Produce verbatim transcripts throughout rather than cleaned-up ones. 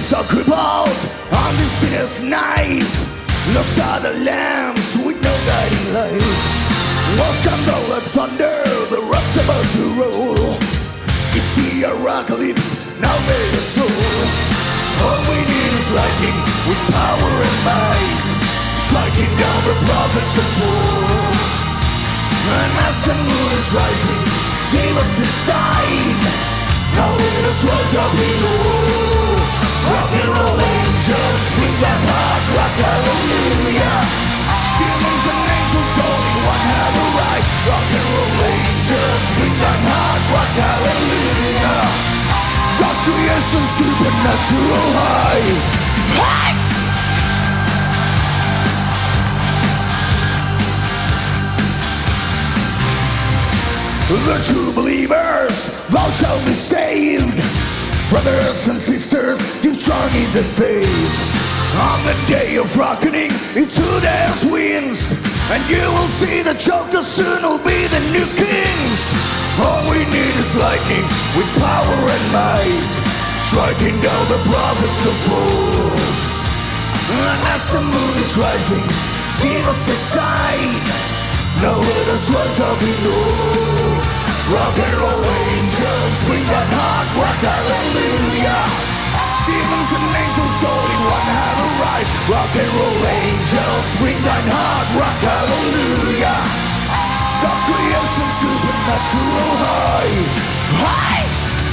so crippled on this city's night. Lost are the lamps with no guiding light. Lost candle like thunder, the rock's about to roll. It's the apocalypse, now made us soul. All we need is lightning with power and might, striking down the prophets of war. And as the moon is rising, give us the sign. Now let us rise up in the war. Rock and roll angels, bring that hard rock, hallelujah. Demons and angels all in one have a right. Rock and roll angels, bring that hard rock, hallelujah. God's creation, supernatural high. Heights! The true believers, thou shalt be saved. Brothers and sisters, keep strong in the faith. On the day of reckoning, it's who dares wins. And you will see the Joker soon will be the new kings. All we need is lightning with power and might, striking down the prophets of fools. And as the moon is rising, give us the sign. Now let us rise up in all. Rock and roll angels, bring that hard rock, hallelujah. Demons and angels all in one have a right. Rock and roll angels, bring that hard rock, hallelujah. God's creation, supernatural high. High!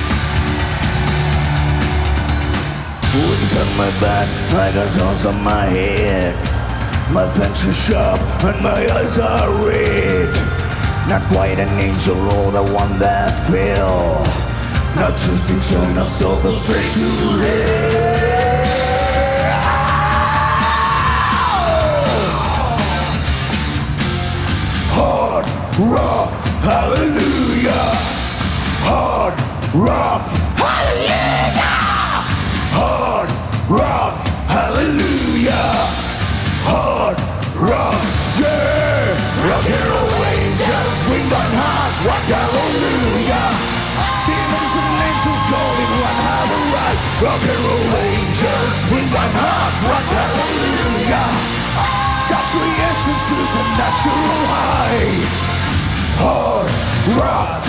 Wings on my back, I got horns on my head. My fangs are sharp and my eyes are red. Not quite an angel or the one that fell. Not just in China, so go straight to hell. Hard rock, hallelujah. Hard rock, hallelujah. Hard rock, hallelujah. Hard rock, yeah. Rock and roll angels, bring that hard rock, hallelujah. Demons and angels all in one have a right. Rock and roll angels, bring that hard rock, hallelujah. God's creation, supernatural high. Hard rock.